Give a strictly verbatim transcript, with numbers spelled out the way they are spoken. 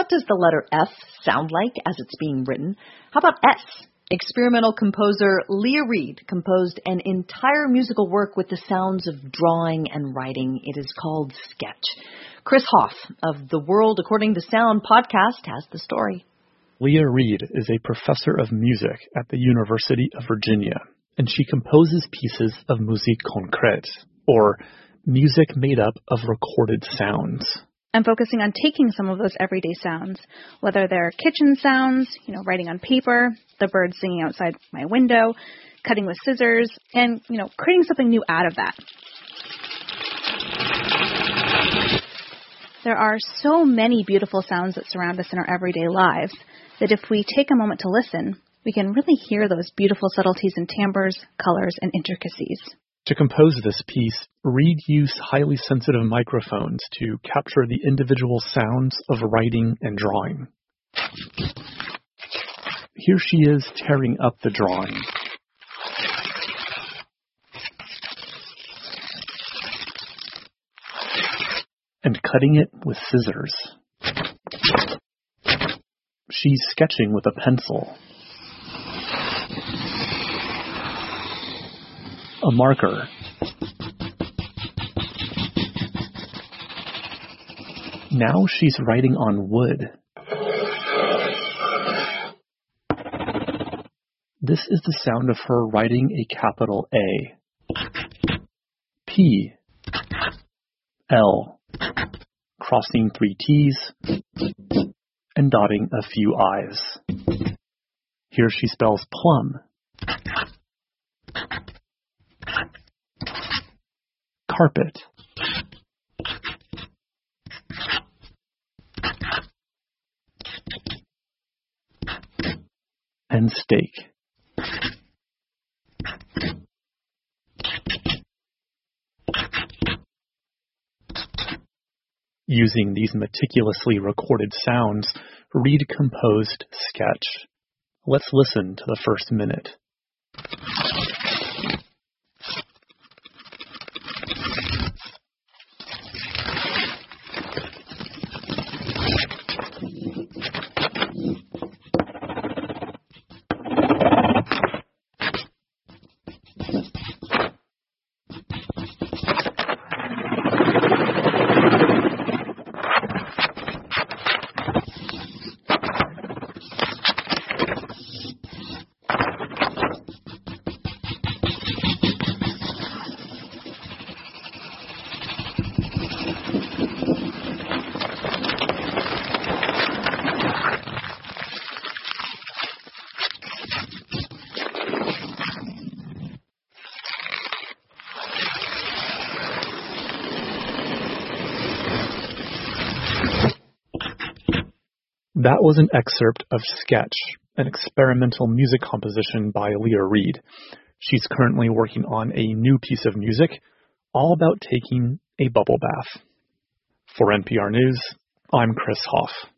What does the letter F sound like as it's being written? How about S? Experimental composer Leah Reed composed an entire musical work with the sounds of drawing and writing. It is called Sketch. Chris Hoff of the World According to Sound podcast has the story. Leah Reed is a professor of music at the University of Virginia, and she composes pieces of musique concrète, or music made up of recorded sounds. I'm focusing on taking some of those everyday sounds, whether they're kitchen sounds, you know, writing on paper, the birds singing outside my window, cutting with scissors, and, you know, creating something new out of that. There are so many beautiful sounds that surround us in our everyday lives that if we take a moment to listen, we can really hear those beautiful subtleties in timbres, colors, and intricacies. To compose this piece, Reed used highly sensitive microphones to capture the individual sounds of writing and drawing. Here she is tearing up the drawing. And cutting it with scissors. She's sketching with a pencil. A marker. Now she's writing on wood. This is the sound of her writing a capital A. P. L. Crossing three T's and dotting a few I's. Here she spells plum. Carpet. And steak. Using these meticulously recorded sounds, Reed composed Sketch. Let's listen to the first minute. That was an excerpt of Sketch, an experimental music composition by Leah Reed. She's currently working on a new piece of music, all about taking a bubble bath. For N P R News, I'm Chris Hoff.